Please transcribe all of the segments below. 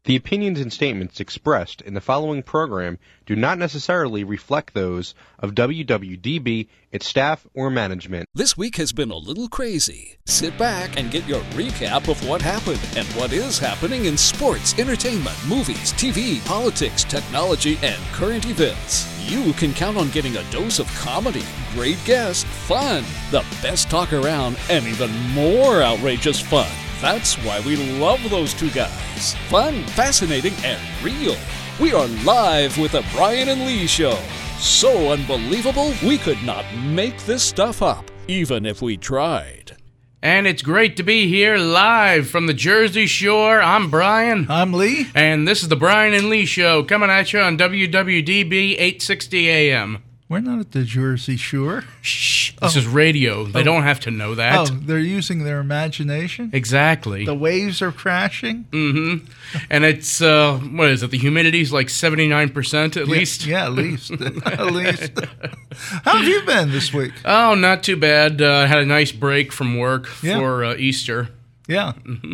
The opinions and statements expressed in the following program do not necessarily reflect those of WWDB, its staff, or management. This week has been a little crazy. Sit back and get your recap of what happened and what is happening in sports, entertainment, movies, TV, politics, technology, and current events. You can count on getting a dose of comedy, great guests, fun, the best talk around, and even more outrageous fun. That's why we love those two guys. Fun, fascinating, and real. We are live with the Brian and Lee Show. So unbelievable, we could not make this stuff up, even if we tried. And it's great to be here live from the Jersey Shore. I'm Brian. I'm Lee. And this is the Brian and Lee Show, coming at you on WWDB 860 AM. We're not at the Jersey Shore. Shh. This is radio. They don't have to know that. Oh, they're using their imagination? Exactly. The waves are crashing? Mm-hmm. And it's, what is it, the humidity's like 79% at least? Yeah, at least. At least. How have you been this week? Oh, not too bad. Had a nice break from work for Easter. Yeah.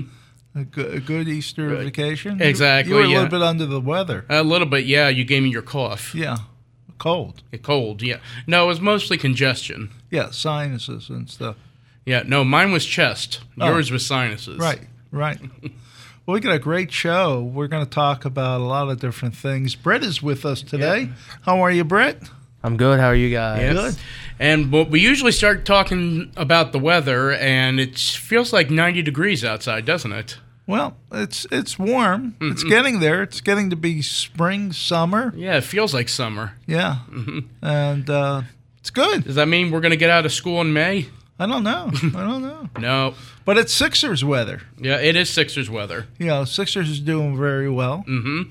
A good Easter vacation? Exactly, You were a little bit under the weather. A little bit, yeah. You gave me your cough. Yeah. Cold. Cold, yeah. No, it was mostly congestion. Yeah, sinuses and stuff. Yeah, no, mine was chest. Yours was sinuses. Right. Well, we got a great show. We're going to talk about a lot of different things. Brett is with us today. Yeah. How are you, Brett? I'm good. How are you guys? Yes. Good. And we usually start talking about the weather, and it feels like 90 degrees outside, doesn't it? Well, it's warm. Mm-hmm. It's getting there. It's getting to be spring, summer. Yeah, it feels like summer. Yeah. Mm-hmm. And it's good. Does that mean we're going to get out of school in May? I don't know. No. But it's Sixers weather. Yeah, it is Sixers weather. You know, Sixers is doing very well. Mm-hmm.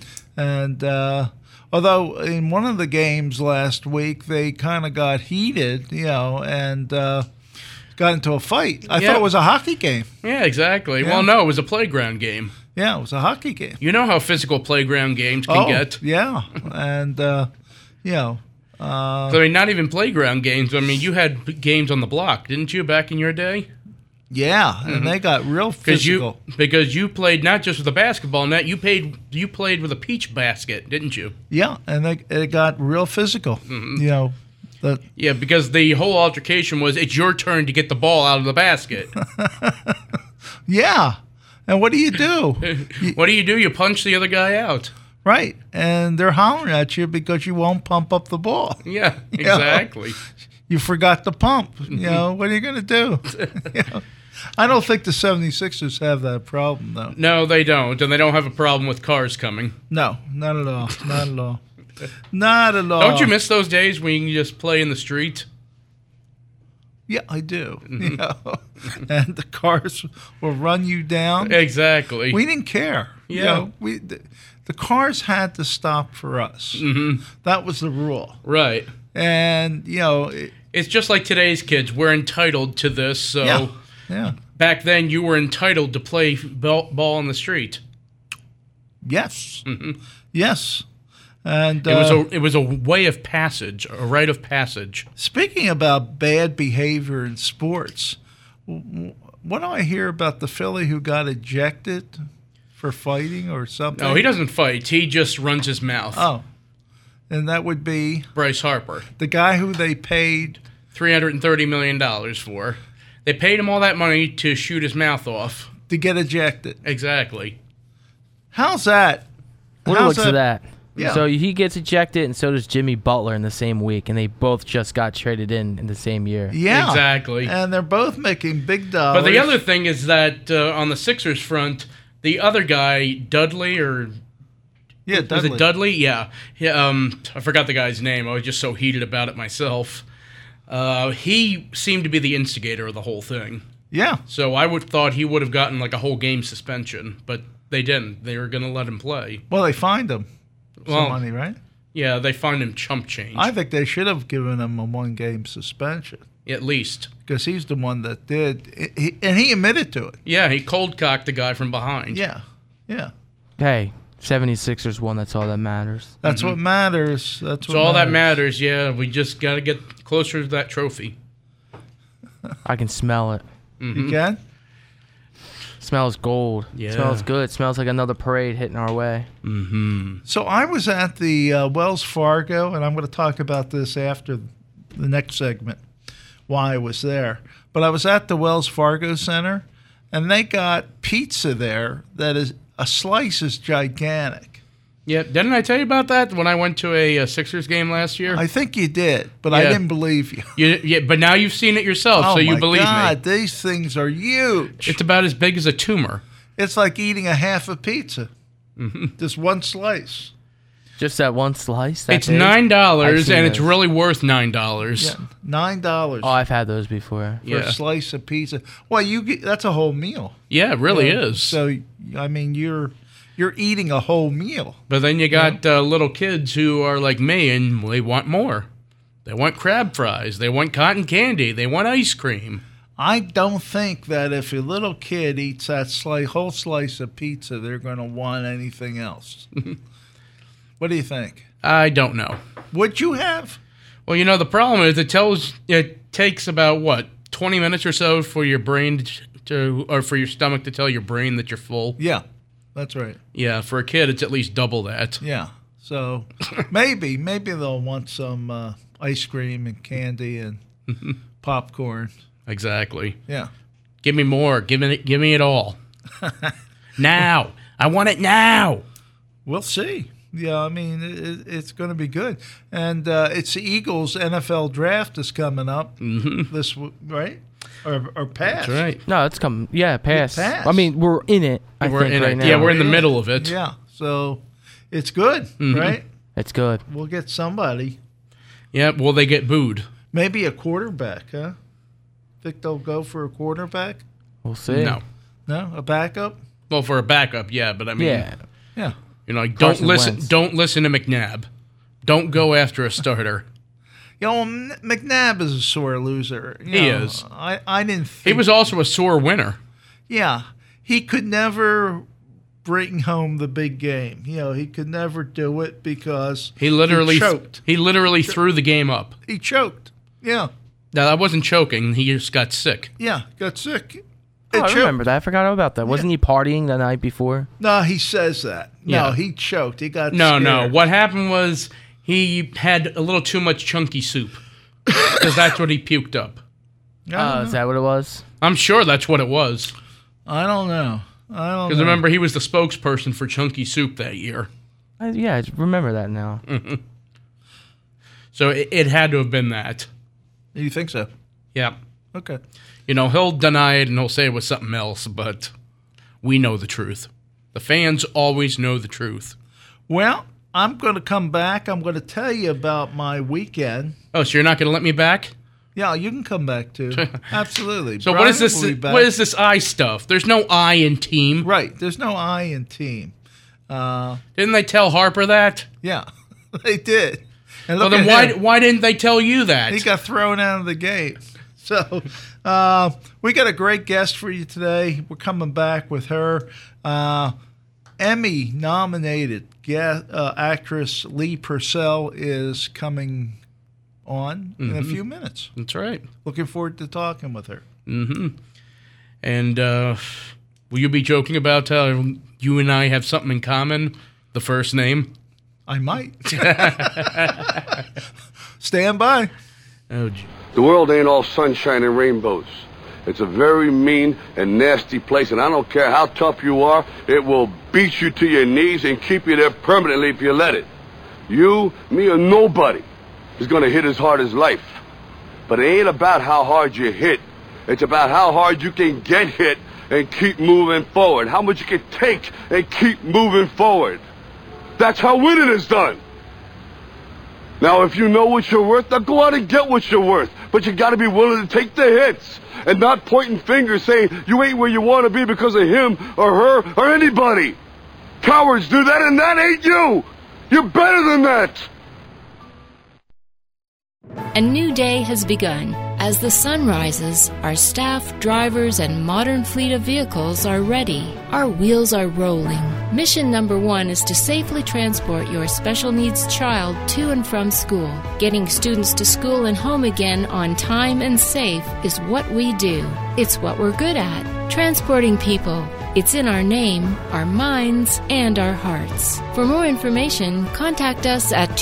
And although in one of the games last week, they kind of got heated, and got into a fight. I thought it was a hockey game. Yeah, exactly. Yeah. Well, no, it was a playground game. Yeah, it was a hockey game. You know how physical playground games can get. Yeah, and so, I mean, not even playground games. I mean, you had games on the block, didn't you, back in your day? Yeah, and they got real physical. Because you played not just with a basketball net, you played with a peach basket, didn't you? Yeah, and it got real physical. Mm-hmm. Yeah, because the whole altercation was it's your turn to get the ball out of the basket. Yeah. And what do you do? What do? You punch the other guy out. Right. And they're hollering at you because you won't pump up the ball. Yeah, exactly. You forgot to pump. What are you going to do? I don't think the 76ers have that problem, though. No, they don't. And they don't have a problem with cars coming. No, not at all. Not at all. Not at all. Don't you miss those days when you can just play in the street? Yeah, I do. Mm-hmm. And the cars will run you down. Exactly. We didn't care. Yeah. The cars had to stop for us. Mm-hmm. That was the rule. Right. And, it's just like today's kids. We're entitled to this. So yeah. Back then, you were entitled to play ball in the street. Yes. Mm-hmm. Yes. And it was a way of passage, a rite of passage. Speaking about bad behavior in sports, what do I hear about the Philly who got ejected for fighting or something? No, he doesn't fight. He just runs his mouth. Oh, and that would be Bryce Harper, the guy who they paid $330 million for. They paid him all that money to shoot his mouth off. To get ejected. Exactly. How's that? What looks at that? Yeah. So he gets ejected, and so does Jimmy Butler in the same week, and they both just got traded in the same year. Yeah. Exactly. And they're both making big dollars. But the other thing is that on the Sixers front, the other guy, Dudley, or... Yeah, Dudley. Was it Dudley? Yeah. I forgot the guy's name. I was just so heated about it myself. He seemed to be the instigator of the whole thing. Yeah. So I thought he would have gotten like a whole game suspension, but they didn't. They were going to let him play. Well, they fined him some money, right? Yeah, they fined him chump change. I think they should have given him a one-game suspension. At least. Because he's the one that did. And he admitted to it. Yeah, he cold-cocked the guy from behind. Yeah. Hey, 76ers won. That's all that matters. That's what matters. That's all that matters, yeah. We just got to get closer to that trophy. I can smell it. Mm-hmm. You can? Smells gold. Yeah. Smells good. Smells like another parade hitting our way. So I was at the Wells Fargo, and I'm going to talk about this after the next segment, why I was there. But I was at the Wells Fargo Center, and they got pizza there that is, a slice is gigantic. Yeah, didn't I tell you about that when I went to a Sixers game last year? I think you did, but I Yeah. didn't believe you. Yeah, but now you've seen it yourself, Oh so you my believe God, me. these things are huge. It's about as big as a tumor. It's like eating a half a pizza. Just one slice. Just that one slice? That It's big? $9, I've and seen it's those. really worth $9. Yeah, $9 Oh, I've had those before. for Yeah. a slice of pizza. Well, you get, that's a whole meal. Yeah, it really Yeah. is. So, I mean, you're eating a whole meal. But then you got little kids who are like me, and they want more. They want crab fries. They want cotton candy. They want ice cream. I don't think that if a little kid eats that whole slice of pizza, they're going to want anything else. What do you think? I don't know. Would you have? Well, you know, the problem is it takes about, 20 minutes or so for your brain or for your stomach to tell your brain that you're full. Yeah, that's right. Yeah, for a kid, it's at least double that. Yeah. So maybe they'll want some ice cream and candy and popcorn. Exactly. Yeah. Give me more. Give me it all. Now. I want it now. We'll see. Yeah, I mean, it's going to be good. And it's the Eagles' NFL draft is coming up this right? Or past. That's right. No, it's coming. Yeah, pass. Passed. I mean, we're in it. We're think in right it. now. Yeah, we're in the middle of it. Yeah, so it's good, right? It's good. We'll get somebody. Yeah, will they get booed? Maybe a quarterback, huh? Think they'll go for a quarterback? We'll see. No. No? A backup? Well, for a backup, yeah, but I mean, Yeah. Yeah. you know, Carson Wentz. don't listen to McNabb. Don't go after a starter. You know, McNabb is a sore loser. You He know, is. I didn't think... He was also a sore winner. Yeah. He could never bring home the big game. You know, he could never do it because He literally choked. He literally threw the game up. He choked. Yeah. Now, that wasn't choking. He just got sick. Yeah. Got sick. Oh, It I choked. remember that. I forgot all about that. Wasn't he partying the night before? No, he says that. No, Yeah. he choked. He got No, scared. no. What happened was he had a little too much chunky soup. Because that's what he puked up. Is that what it was? I'm sure that's what it was. I don't know. I don't Because know. remember, he was the spokesperson for Chunky Soup that year. Yeah, I remember that now. So it had to have been that. You think so? Yeah. Okay. You know, he'll deny it and he'll say it was something else, but we know the truth. The fans always know the truth. Well, I'm going to come back. I'm going to tell you about my weekend. Oh, so you're not going to let me back? Yeah, you can come back too. Absolutely. So Brian what is this? will be back. What is this I stuff? There's no I in team. Right. There's no I in team. Didn't they tell Harper that? Yeah, they did. And Well, look then at him. why didn't they tell you that? He got thrown out of the game. So we got a great guest for you today. We're coming back with her. Emmy-nominated actress Lee Purcell is coming on in a few minutes. That's right. Looking forward to talking with her. And will you be joking about how you and I have something in common? The first name? I might. Stand by. Oh, gee. The world ain't all sunshine and rainbows. It's a very mean and nasty place, and I don't care how tough you are, it will beat you to your knees and keep you there permanently if you let it. You, me, or nobody is going to hit as hard as life. But it ain't about how hard you hit. It's about how hard you can get hit and keep moving forward. How much you can take and keep moving forward. That's how winning is done. Now, if you know what you're worth, now go out and get what you're worth. But you got to be willing to take the hits and not pointing fingers saying you ain't where you want to be because of him or her or anybody. Cowards do that, and that ain't you. You're better than that. A new day has begun. As the sun rises, our staff, drivers, and modern fleet of vehicles are ready. Our wheels are rolling. Mission number 1 is to safely transport your special needs child to and from school. Getting students to school and home again on time and safe is what we do. It's what we're good at. Transporting people. It's in our name, our minds, and our hearts. For more information, contact us at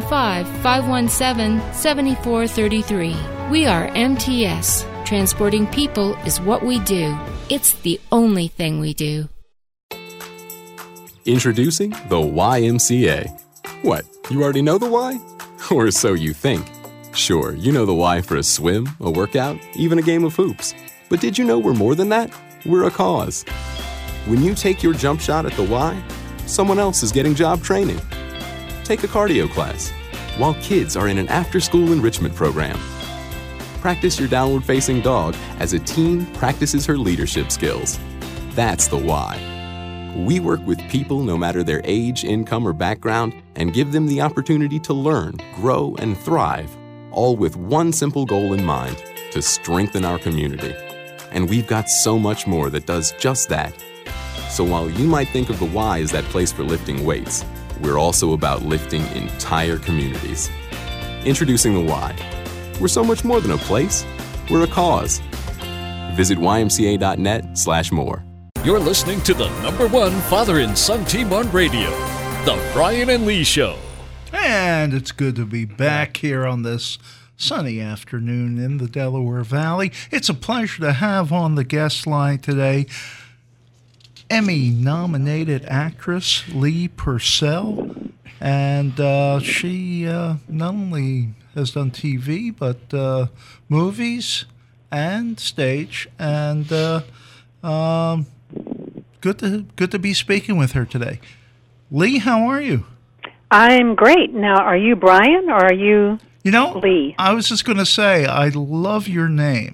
215-517-7433. We are MTS. Transporting people is what we do. It's the only thing we do. Introducing the YMCA. What, you already know the why? Or so you think. Sure, you know the why for a swim, a workout, even a game of hoops. But did you know we're more than that? We're a cause. When you take your jump shot at the Y, someone else is getting job training. Take a cardio class, while kids are in an after-school enrichment program. Practice your downward-facing dog as a teen practices her leadership skills. That's the why. We work with people no matter their age, income, or background and give them the opportunity to learn, grow, and thrive, all with one simple goal in mind, to strengthen our community. And we've got so much more that does just that. So while you might think of the Y as that place for lifting weights, we're also about lifting entire communities. Introducing the Y. We're so much more than a place. We're a cause. Visit ymca.net/more. You're listening to the #1 father and son team on radio, The Brian and Lee Show. And it's good to be back here on this sunny afternoon in the Delaware Valley. It's a pleasure to have on the guest line today Emmy-nominated actress Lee Purcell. And she not only has done TV, but movies and stage. And good to be speaking with her today. Lee, how are you? I'm great. Now, are you Brian or are you Lee? I was just going to say, I love your name.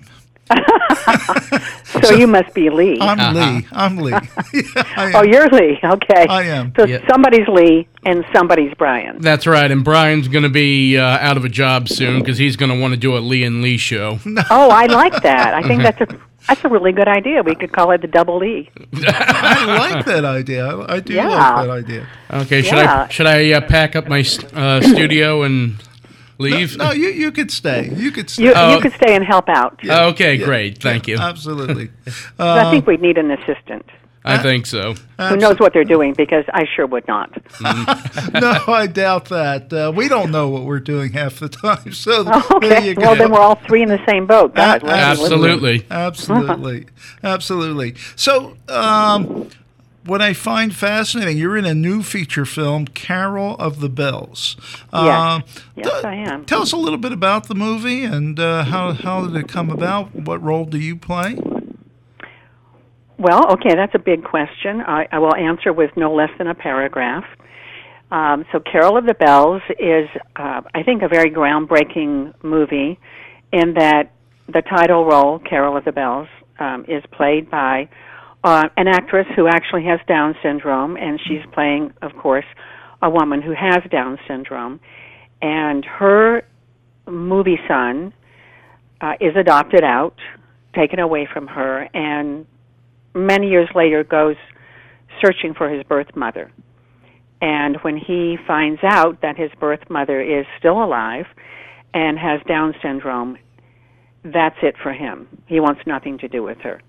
So you must be Lee. I'm Lee. I'm Lee. Yeah, oh, you're Lee. Okay. I am. So somebody's Lee and somebody's Brian. That's right, and Brian's going to be out of a job soon because he's going to want to do a Lee and Lee show. Oh, I like that. I think that's a really good idea. We could call it the Double E. I like that idea. I do like that idea. Okay, should I pack up my studio and leave? No, you could stay. You could stay. You could stay and help out. Yeah. Okay, great. Thank you. Absolutely. I think we'd need an assistant. I think so. Who knows what they're doing, because I sure would not. No, I doubt that. We don't know what we're doing half the time. So okay. There you go. Well, then we're all three in the same boat. God, absolutely. Absolutely. So what I find fascinating, you're in a new feature film, Carol of the Bells. Yes, I am. Tell us a little bit about the movie and how did it come about? What role do you play? Well, okay, that's a big question. I will answer with no less than a paragraph. So Carol of the Bells is, I think, a very groundbreaking movie in that the title role, Carol of the Bells, is played by an actress who actually has Down syndrome, and she's playing, of course, a woman who has Down syndrome. And her movie son is adopted out, taken away from her, and many years later goes searching for his birth mother. And when he finds out that his birth mother is still alive and has Down syndrome, that's it for him. He wants nothing to do with her.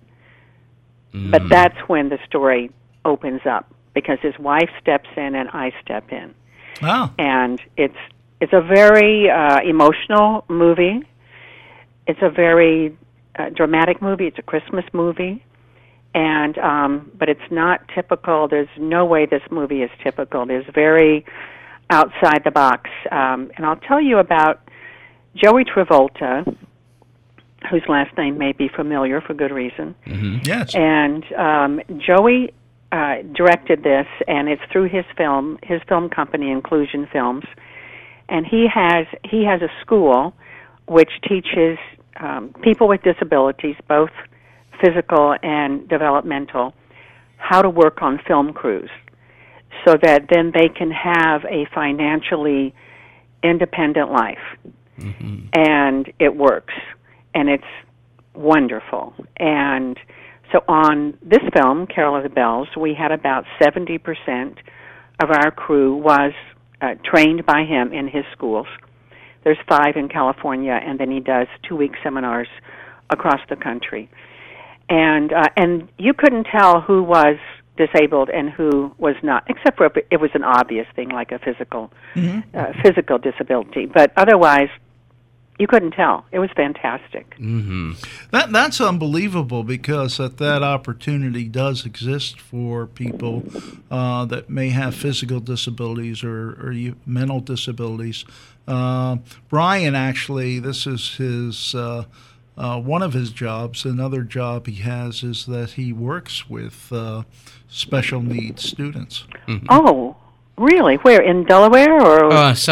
But that's when the story opens up, because his wife steps in and I step in. Oh. And it's a very emotional movie. It's a very dramatic movie. It's a Christmas movie. And but it's not typical. There's no way this movie is typical. It's very outside the box. And I'll tell you about Joey Travolta, whose last name may be familiar for good reason. Mm-hmm. Yes. And Joey directed this, and it's through his film company, Inclusion Films. And he has a school which teaches people with disabilities, both physical and developmental, how to work on film crews so that then they can have a financially independent life. Mm-hmm. And it works. And it's wonderful. And so on this film, Carol of the Bells, we had about 70% of our crew was trained by him in his schools. There's 5 in California, and then he does 2-week seminars across the country. and you couldn't tell who was disabled and who was not, except for it was an obvious thing like a physical disability. But otherwise, you couldn't tell. It was fantastic. Mm-hmm. That's unbelievable, because that opportunity does exist for people that may have physical disabilities or mental disabilities. Brian, actually, this is his one of his jobs. Another job he has is that he works with special needs students. Mm-hmm. Oh, really? Where, in Delaware or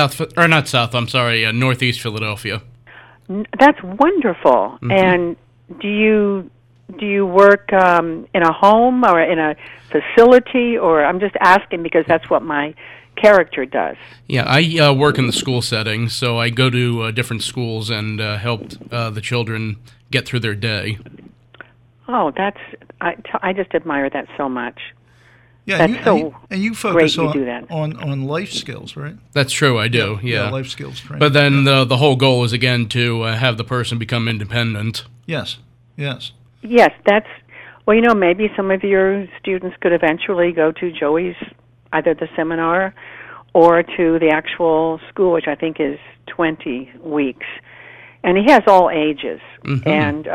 Northeast Philadelphia. That's wonderful. Mm-hmm. And do you work in a home or in a facility, or I'm just asking because that's what my character does. Yeah, I work in the school setting, so I go to different schools and help the children get through their day. Oh, I just admire that so much. Yeah, that's you focus great you do that. on life skills, right? That's true, I do, yeah. Life skills training. But then the whole goal is, again, to have the person become independent. Yes. Yes, that's, well, maybe some of your students could eventually go to Joey's, either the seminar or to the actual school, which I think is 20 weeks. And he has all ages and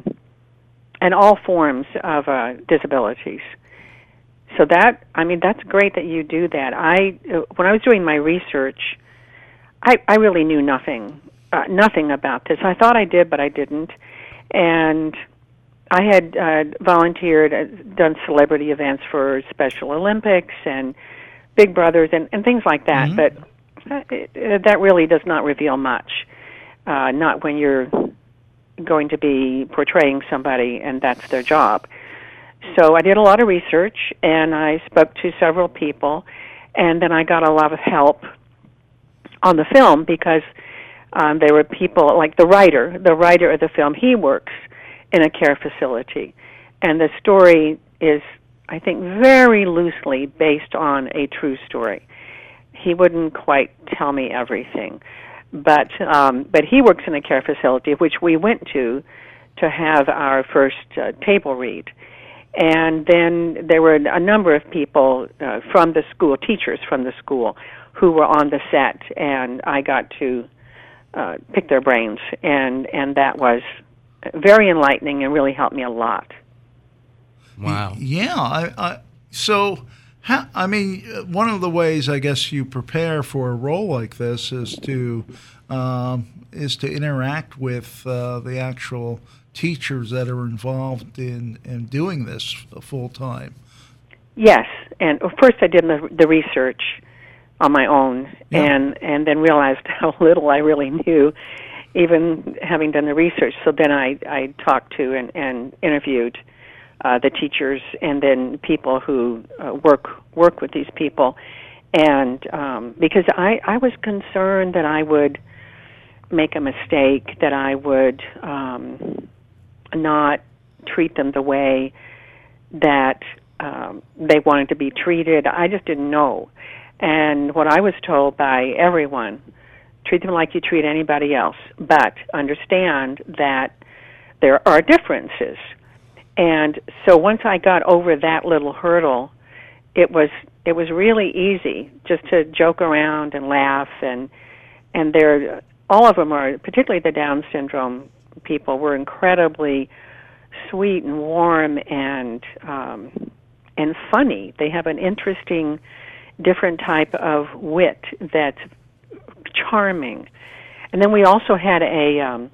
all forms of disabilities. So that's great that you do that. When I was doing my research, I really knew nothing about this. I thought I did, but I didn't. And I had volunteered, done celebrity events for Special Olympics and Big Brothers and things like that. But that really does not reveal much. Not when you're going to be portraying somebody and that's their job. So I did a lot of research, and I spoke to several people, and then I got a lot of help on the film because there were people like the writer of the film. He works in a care facility, and the story is, I think, very loosely based on a true story. He wouldn't quite tell me everything, but he works in a care facility, which we went to have our first table read. And then there were a number of people from the school, teachers from the school, who were on the set, and I got to pick their brains, and that was very enlightening and really helped me a lot. Wow. Yeah. So, one of the ways I guess you prepare for a role like this is to interact with the actual teachers that are involved in doing this full time. Yes, and first I did the research on my own, and then realized how little I really knew, even having done the research. So then I talked to and interviewed the teachers, and then people who work with these people, and because I was concerned that I would make a mistake, that I would not treat them the way that they wanted to be treated. I just didn't know. And what I was told by everyone, treat them like you treat anybody else, but understand that there are differences. And so once I got over that little hurdle, it was really easy just to joke around and laugh, and all of them are, particularly the Down syndrome people, were incredibly sweet and warm and funny. They have an interesting, different type of wit that's charming. And then we also had a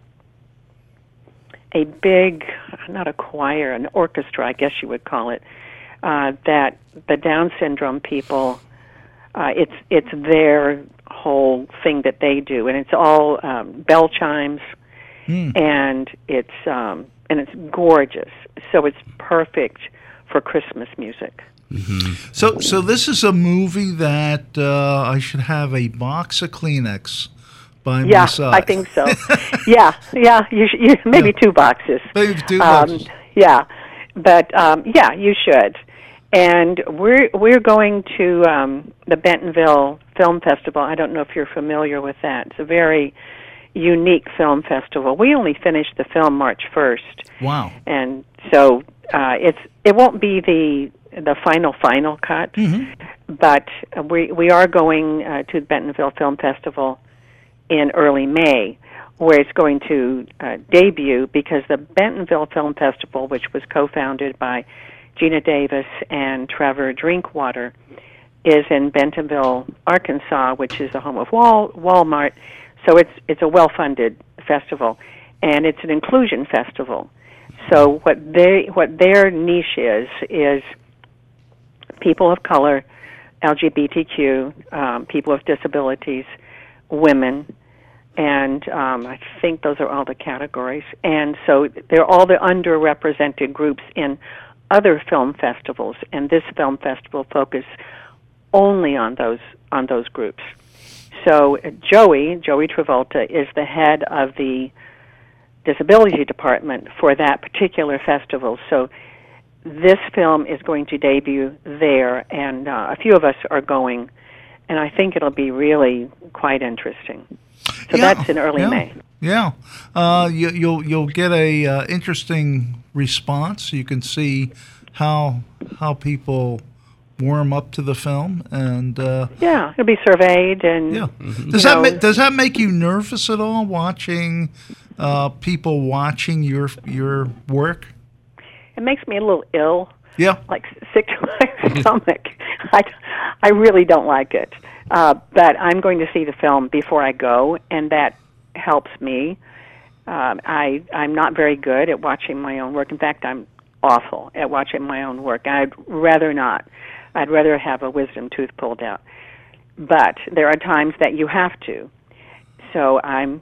big, not a choir, an orchestra, I guess you would call it, that the Down syndrome people, it's their whole thing that they do, and it's all bell chimes, and it's gorgeous. So it's perfect for Christmas music. Mm-hmm. So this is a movie that I should have a box of Kleenex by my side. Yeah, I think so. yeah, you maybe 2 boxes. Maybe 2 boxes. Yeah, but you should. And we're going to the Bentonville Film Festival. I don't know if you're familiar with that. It's a very unique film festival. We only finished the film March 1st. Wow. And so it won't be the final cut, but we are going to the Bentonville Film Festival in early May, where it's going to debut, because the Bentonville Film Festival, which was co-founded by Gina Davis and Trevor Drinkwater, is in Bentonville, Arkansas, which is the home of Walmart. So it's a well-funded festival, and it's an inclusion festival. So what their niche is people of color, LGBTQ, people with disabilities, women, and I think those are all the categories. And so they're all the underrepresented groups in other film festivals, and this film festival focuses only on those groups. So Joey Travolta is the head of the disability department for that particular festival. So this film is going to debut there, and a few of us are going, and I think it'll be really quite interesting. So that's in early May. Yeah, you'll get a interesting response. You can see how people warm up to the film, and it'll be surveyed, and does that make you nervous at all, watching people watching your work? It makes me a little ill. Yeah, like sick to my stomach. I really don't like it, but I'm going to see the film before I go, and that helps me. I'm not very good at watching my own work. In fact, I'm awful at watching my own work. I'd rather not. I'd rather have a wisdom tooth pulled out. But there are times that you have to. So I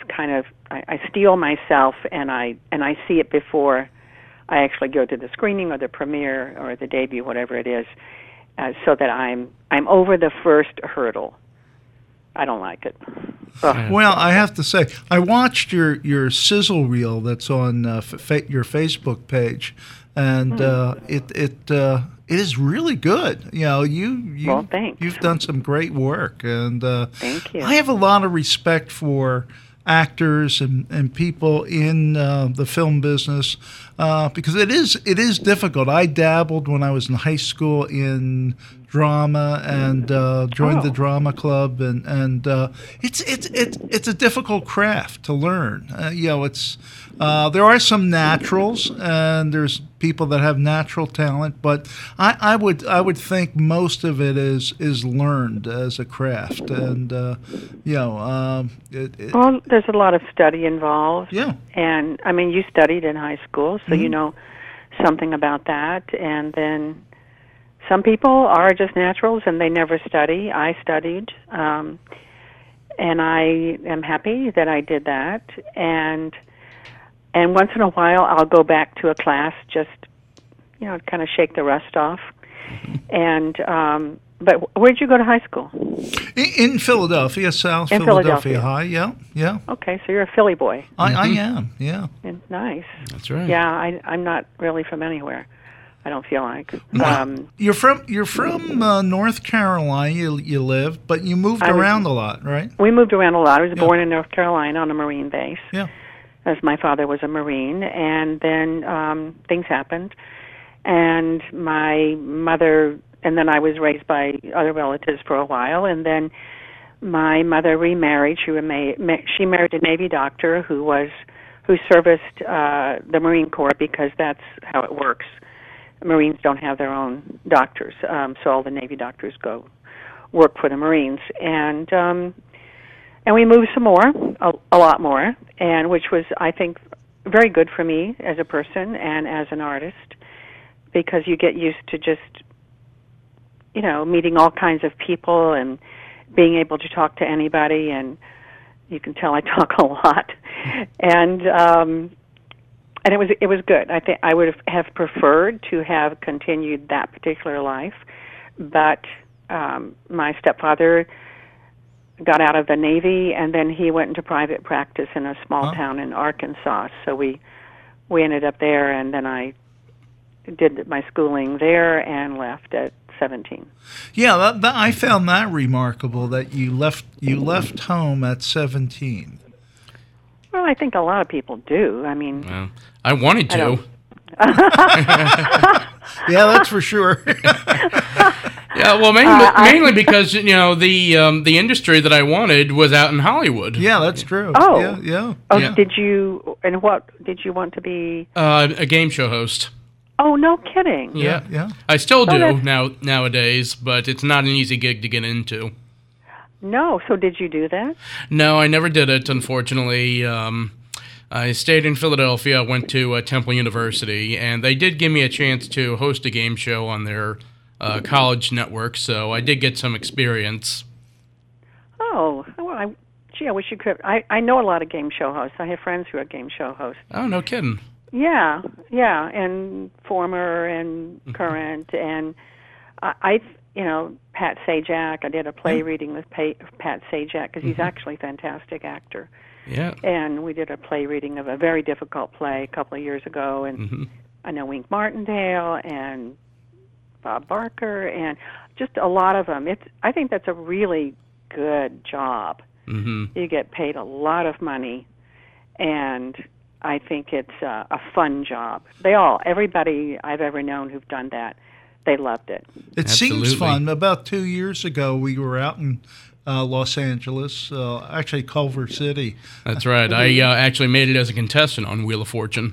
steel myself, and I see it before I actually go to the screening or the premiere or the debut, whatever it is, so that I'm over the first hurdle. I don't like it. Ugh. Well, I have to say, I watched your sizzle reel that's on your Facebook page, and it is really good. You know, well, thanks. You've done some great work, and thank you. I have a lot of respect for actors and people in the film business because it is difficult. I dabbled when I was in high school in drama and joined the drama club, and it's a difficult craft to learn. It's there are some naturals, and there's people that have natural talent, but I would think most of it is learned as a craft, and well, there's a lot of study involved. Yeah, and I mean, you studied in high school, so you know something about that, and then some people are just naturals and they never study. I studied, and I am happy that I did that, and once in a while I'll go back to a class just, kind of shake the rust off. And but where'd you go to high school? In Philadelphia, South in Philadelphia High. Yeah. Okay, so you're a Philly boy. I am. Yeah. Nice. That's right. Yeah, I'm not really from anywhere. I don't feel like. You're from North Carolina. You lived, but you moved around a lot, right? We moved around a lot. I was born in North Carolina on a Marine base. Yeah. As my father was a Marine, and then things happened, and my mother, and then I was raised by other relatives for a while, and then my mother remarried. She married a Navy doctor who serviced the Marine Corps, because that's how it works. Marines don't have their own doctors, so all the Navy doctors go work for the Marines, and we moved some more, a lot more, and which was, I think, very good for me as a person and as an artist, because you get used to just, meeting all kinds of people and being able to talk to anybody, and you can tell I talk a lot, and it was good. I think I would have preferred to have continued that particular life, but my stepfather got out of the Navy, and then he went into private practice in a small town in Arkansas. So we ended up there, and then I did my schooling there and left at 17. Yeah, I found that remarkable that you left home at 17. Well, I think a lot of people do. I mean, Well, I wanted to. Yeah, that's for sure. Yeah, well, mainly because the industry that I wanted was out in Hollywood. Yeah, that's true. Oh. Yeah. Oh, Yeah. did you? And what did you want to be? A game show host. Oh, no kidding. Yeah. I still do that's- nowadays, but it's not an easy gig to get into. No. So did you do that? No, I never did it, unfortunately. I stayed in Philadelphia, went to Temple University, and they did give me a chance to host a game show on their college network, so I did get some experience. Oh, well, I wish you could. I know a lot of game show hosts. I have friends who are game show hosts. Oh, no kidding. Yeah, and former and current, and I Pat Sajak. I did a play reading with Pat Sajak because he's actually a fantastic actor. Yeah. And we did a play reading of a very difficult play a couple of years ago, and I know Wink Martindale and Bob Barker and just a lot of them. I think that's a really good job. You get paid a lot of money, and I think it's a fun job. Everybody I've ever known who've done that, they loved it. It seems fun. About 2 years ago, we were out in Los Angeles, actually Culver City. That's right. I actually made it as a contestant on Wheel of Fortune.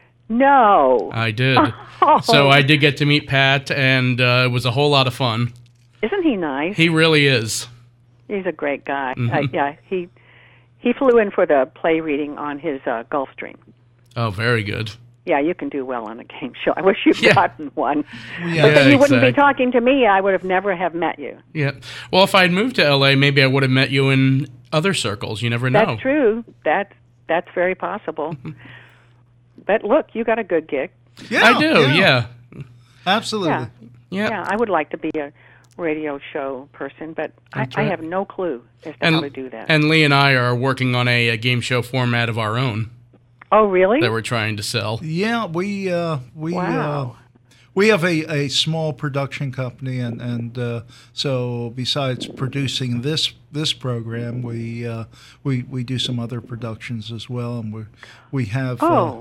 No. I did. So I did get to meet Pat, and it was a whole lot of fun. Isn't he nice? He really is. He's a great guy. Yeah, he flew in for the play reading on his Gulfstream. Oh, very good. Yeah, you can do well on a game show. I wish you'd gotten one. Yeah, but then you wouldn't be exactly. talking to me. I would have never have met you. Yeah. Well, if I'd moved to L.A., maybe I would have met you in other circles. You never know. That's true. That's very possible. But look, you got a good gig. Yeah, I do, yeah. Absolutely. Yeah, I would like to be a radio show person, but I have no clue as to how to do that. And Lee and I are working on a game show format of our own. Oh, really? That we're trying to sell. Yeah, we Wow. we have a small production company, and so besides producing this program, we do some other productions as well, and we have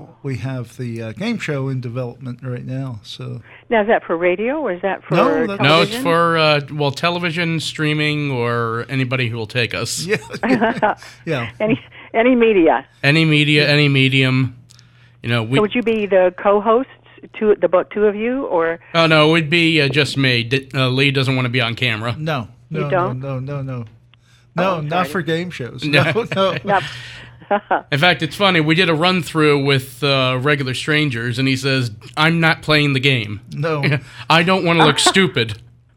the game show in development right now. So now, is that for radio or is that for television? No, it's for television, streaming, or anybody who will take us. Yeah. Any media. Any media, any medium. So would you be the co-hosts, two of you, or? Oh no, it would be just me. Lee doesn't want to be on camera. No, You don't? No, Oh, not okay. for game shows. No. No. In fact, it's funny. We did a run through with regular strangers, and he says, "I'm not playing the game. No, I don't want to look stupid."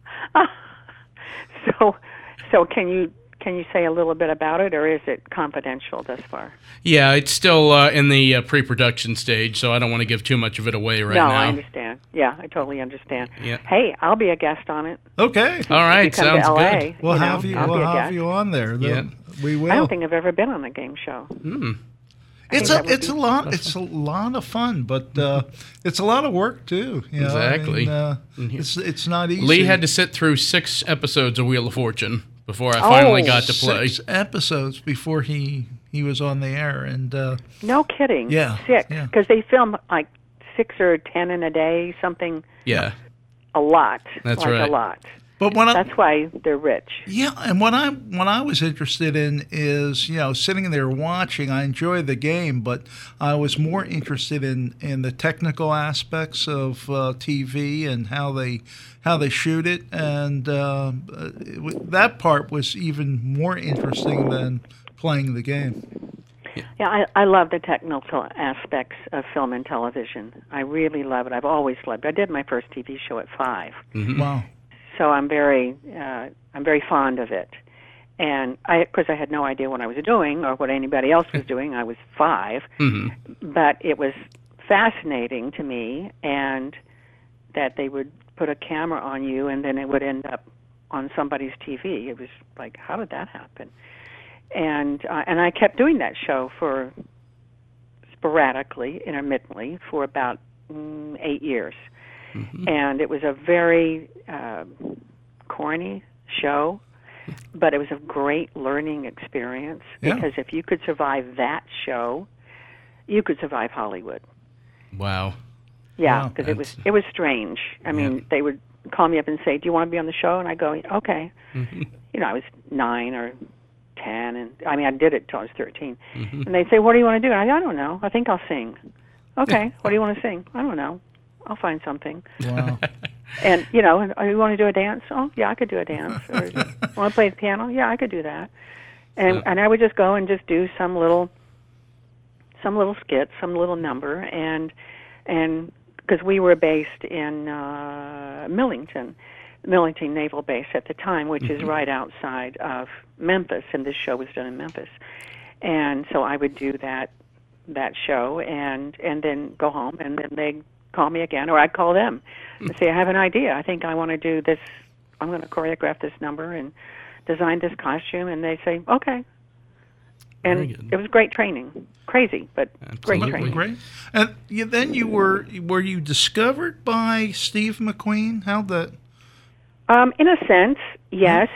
So can you say a little bit about it, or is it confidential thus far? Yeah, it's still in the pre-production stage, so I don't want to give too much of it away right now. No, I understand. Yeah, I totally understand. Yeah. Hey, I'll be a guest on it. Okay. All right, If you come sounds to LA, good. We'll you know, have you. I'll be We'll a have guest. you on there. Yeah. We will. I don't think I've ever been on a game show. It's a lot of fun, but it's a lot of work too. You know? Exactly. I mean, it's not easy. Lee had to sit through 6 episodes of Wheel of Fortune before I finally got to play. 6 episodes before he was on the air, and No kidding. Yeah, 6. yeah. Because they film like 6 or 10 in a day, something. Yeah. A lot. That's like right. A lot. but That's why they're rich. yeah, and what I was interested in is sitting there watching. I enjoy the game, but I was more interested in the technical aspects of TV and how they shoot it, and that part was even more interesting than playing the game. Yeah, I love the technical aspects of film and television. I really love it. I've always loved it. I did my first TV show at 5. Wow. So I'm very fond of it. And of course, I had no idea what I was doing or what anybody else was doing. I was 5. But it was fascinating to me, and that they would put a camera on you and then it would end up on somebody's TV. It was like, how did that happen? And I kept doing that show for sporadically, intermittently, for about 8 years. And it was a very corny show, but it was a great learning experience Yeah. because if you could survive that show, you could survive Hollywood. Wow. Yeah, Wow. because it was strange. I mean, they would call me up and say, "Do you want to be on the show?" And I go, "Okay." You know, I was 9 or 10, and I mean, I did it till I was 13. And they'd say, "What do you want to do?" And I don't know. I think I'll sing. Okay, what do you want to sing? I don't know. I'll find something. Wow. And, you know, you want to do a dance? Oh, yeah, I could do a dance. Or want to play the piano? Yeah, I could do that. And I would just go and just do some little skit, some little number, and because we were based in Millington Naval Base at the time, which is right outside of Memphis, and this show was done in Memphis. And so I would do that show and then go home, and then they'd call me again, or I'd call them and say, "I have an idea. I think I want to do this. I'm going to choreograph this number and design this costume." And they say, "Okay." And it was great training. Crazy, but great training. Great. And then were you discovered by Steve McQueen? How'd that? In a sense, yes.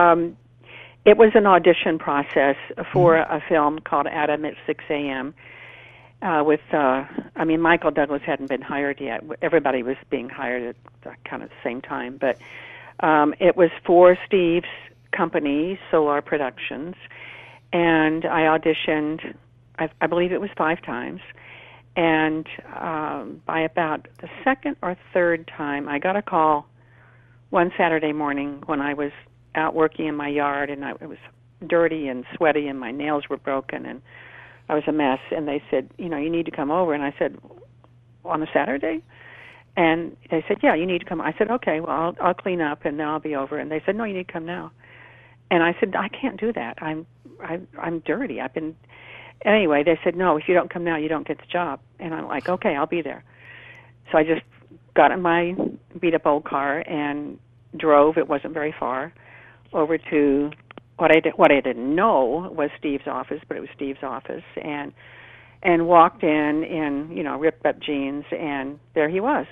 It was an audition process for a film called Adam at 6 a.m. With, Michael Douglas hadn't been hired yet. Everybody was being hired at kind of the same time. But it was for Steve's company, Solar Productions. And I auditioned, I believe it was 5 times. And by about the second or third time, I got a call one Saturday morning when I was out working in my yard, and it was dirty and sweaty, and my nails were broken, and I was a mess. And they said, "You need to come over." And I said, "On a Saturday?" And they said, "Yeah, you need to come." I said, "Okay, well, I'll clean up, and then I'll be over." And they said, "No, you need to come now." And I said, "I can't do that. I'm dirty. I've been." Anyway, they said, "No, if you don't come now, you don't get the job." And I'm like, "Okay, I'll be there." So I just got in my beat-up old car and drove. It wasn't very far, over to what I didn't know was Steve's office, but it was Steve's office, and walked in ripped up jeans, and there he was.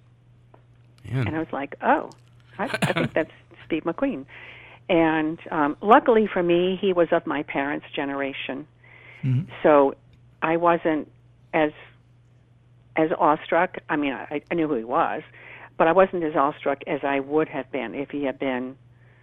Yeah. And I was like, "Oh, I think that's Steve McQueen." And luckily for me, he was of my parents' generation, so I wasn't as awestruck. I mean, I knew who he was, but I wasn't as awestruck as I would have been if he had been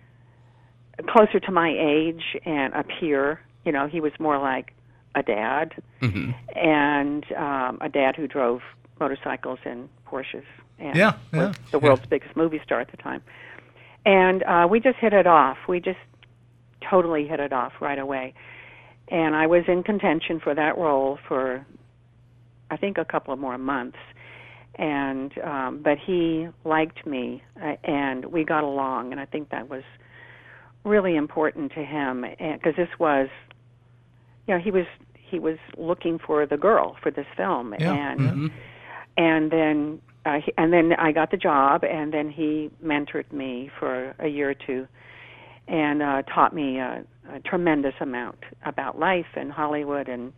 closer to my age and a peer. He was more like a dad, and a dad who drove motorcycles and Porsches, and was the world's biggest movie star at the time. And we just hit it off. We just totally hit it off right away. And I was in contention for that role for, I think, a couple of more months. And but he liked me, and we got along, and I think that was really important to him, because this was, he was looking for the girl for this film, and then I got the job, and then he mentored me for a year or two, and taught me a tremendous amount about life and Hollywood and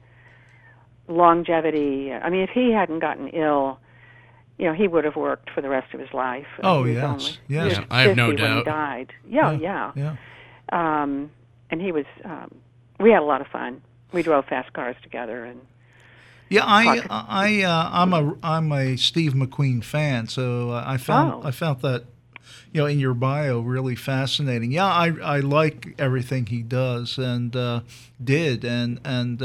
longevity. I mean, if he hadn't gotten ill, he would have worked for the rest of his life. Oh, he yes. Yeah, I have no doubt. When he died. Yeah. And he was, we had a lot of fun. We drove fast cars together, and I'm a Steve McQueen fan, so I found that in your bio really fascinating. Yeah, I like everything he does and did, and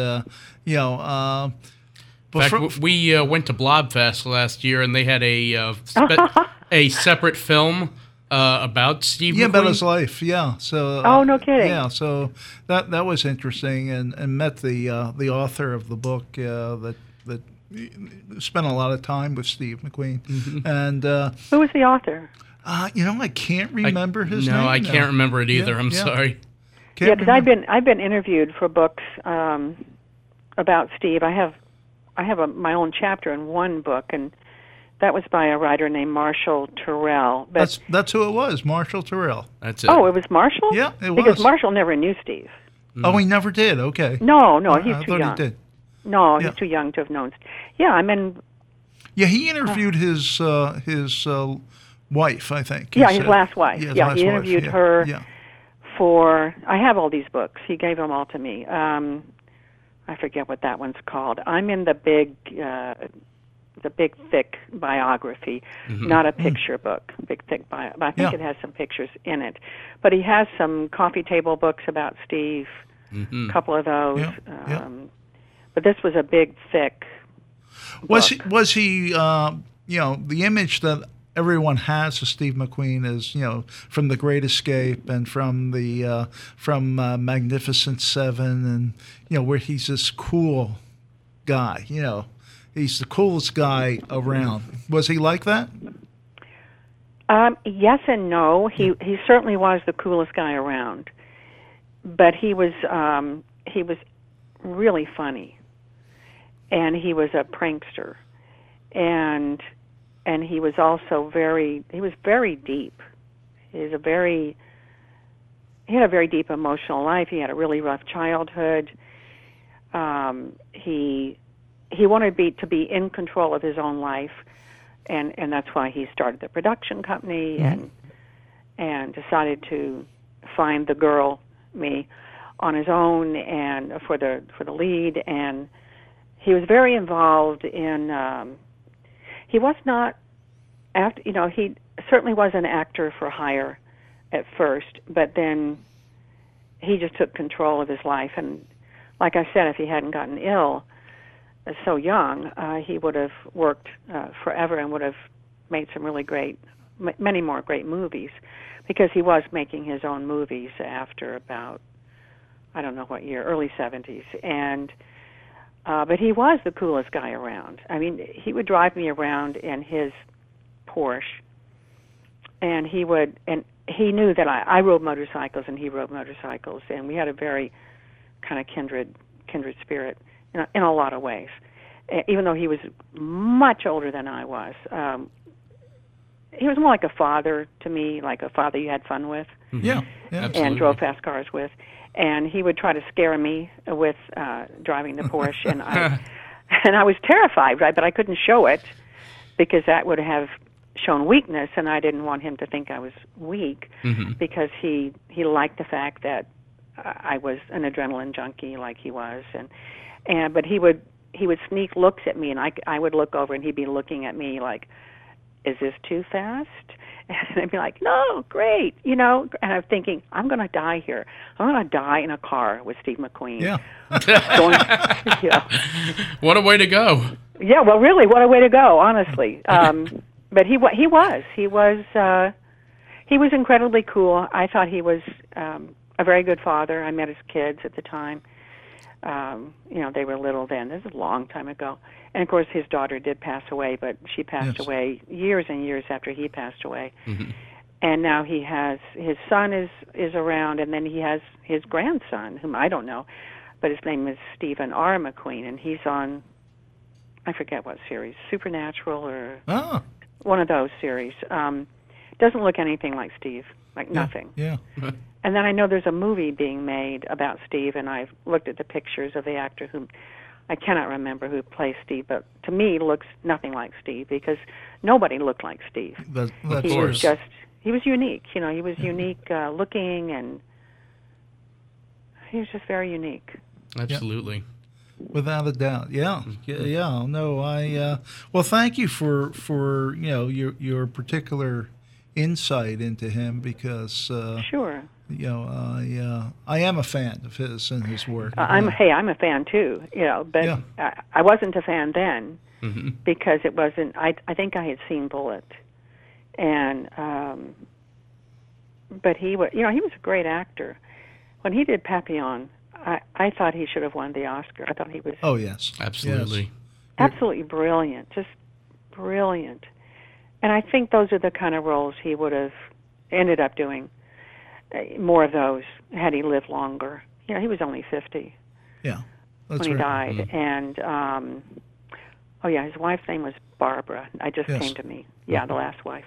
in fact, we went to Blobfest last year, and they had a separate film about Steve McQueen. Yeah, about his life. Yeah. So. Oh, no kidding. Yeah. So that was interesting, and met the author of the book that spent a lot of time with Steve McQueen. And who was the author? I can't remember his name. No, I can't remember it either. I'm sorry. Because I've been interviewed for books about Steve. I have my own chapter in one book, and that was by a writer named Marshall Terrell. But that's who it was, Marshall Terrell. That's it. Oh, it was Marshall? Yeah, it was. Because Marshall never knew Steve. Oh, he never did? Okay. No, he's I too thought young. He did. No, he's too young to have known. Yeah, I mean... Yeah, he interviewed his wife, I think. His last wife. He interviewed her I have all these books. He gave them all to me. I forget what that one's called. I'm in the big thick biography, not a picture book. Big thick bio. I think it has some pictures in it, but he has some coffee table books about Steve. A couple of those. But this was a big thick. Was he? The image that everyone has of Steve McQueen is, from The Great Escape and from the Magnificent Seven, and where he's this cool guy. He's the coolest guy around. Was he like that? Yes and no. He certainly was the coolest guy around, but he was really funny, and he was a prankster, and he was also very deep. He had a very deep emotional life. He had a really rough childhood. He wanted to be in control of his own life, and that's why he started the production company and decided to find the girl, me, on his own and for the lead. And he was very involved in. He was not he certainly was an actor for hire at first, but then he just took control of his life. And like I said, if he hadn't gotten ill so young, he would have worked forever and would have made some really many more great movies, because he was making his own movies after about, I don't know what year, early 70s. And but he was the coolest guy around. I mean, he would drive me around in his Porsche, and he knew that I rode motorcycles and he rode motorcycles, and we had a very kind of kindred spirit in a lot of ways. Even though he was much older than I was, he was more like a father to me, like a father you had fun with, and drove fast cars with. And he would try to scare me with driving the Porsche, and I was terrified, right? But I couldn't show it because that would have shown weakness, and I didn't want him to think I was weak, because he liked the fact that I was an adrenaline junkie like he was, but he would sneak looks at me, and I would look over, and he'd be looking at me like, is this too fast? And I'd be like, no, great, and I'm thinking, I'm going to die here. I'm going to die in a car with Steve McQueen. Yeah. What a way to go. Yeah, well, really, what a way to go, honestly. But he was incredibly cool. I thought he was a very good father. I met his kids at the time. They were little then. This is a long time ago. And, of course, his daughter did pass away, but she passed away years and years after he passed away. And now he has, his son is around, and then he has his grandson, whom I don't know, but his name is Stephen R. McQueen, and he's on, I forget what series, Supernatural or one of those series. Doesn't look anything like Steve, like nothing. Yeah. And then I know there's a movie being made about Steve, and I've looked at the pictures of the actor whom I cannot remember who plays Steve, but to me looks nothing like Steve, because nobody looked like Steve. He was unique. He was unique looking, and he was just very unique. Absolutely. Without a doubt. Yeah. No, well, thank you for your particular insight into him, because sure. I am a fan of his and his work. I'm a fan too, but I wasn't a fan then, because it wasn't. I think I had seen Bullitt, and but he was a great actor. When he did Papillon, I thought he should have won the Oscar. I thought he was. Oh yes, absolutely, yes. Absolutely brilliant, just brilliant. And I think those are the kind of roles he would have ended up doing. More of those had he lived longer. He was only 50 when he died. And, his wife's name was Barbara. I just came to me. Yeah, the last wife.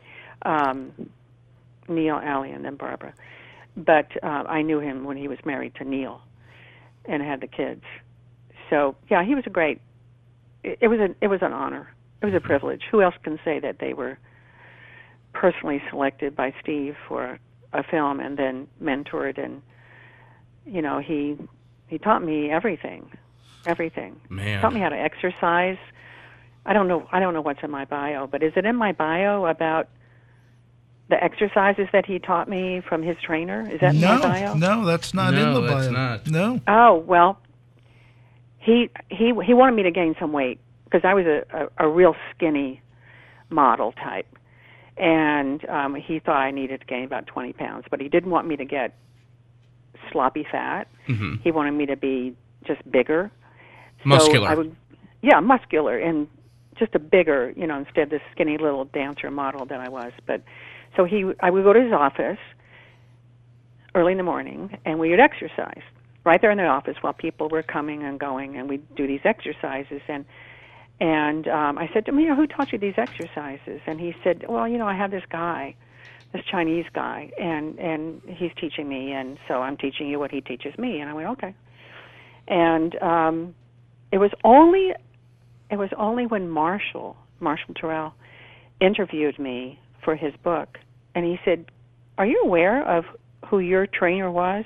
Neil, Allie, and then Barbara. But I knew him when he was married to Neil and had the kids. So, he was a great... It was an honor. It was a privilege. Who else can say that they were personally selected by Steve for a film and then mentored, and he taught me everything. Man. Taught me how to exercise. I don't know what's in my bio, but is it in my bio about the exercises that he taught me from his trainer? Is that in my bio? No, that's not in the bio. That's not. No. Oh, well, he wanted me to gain some weight because I was a real skinny model type. And he thought I needed to gain about 20 pounds, but he didn't want me to get sloppy fat. Mm-hmm. He wanted me to be just bigger. Muscular. So muscular and just a bigger, instead of the skinny little dancer model that I was. But so I would go to his office early in the morning, and we would exercise right there in the office while people were coming and going, and we'd do these exercises. And I said to him, who taught you these exercises? And he said, well, I have this guy, this Chinese guy, and he's teaching me, and so I'm teaching you what he teaches me. And I went, okay. And it was only when Marshall Terrell interviewed me for his book, and he said, are you aware of who your trainer was?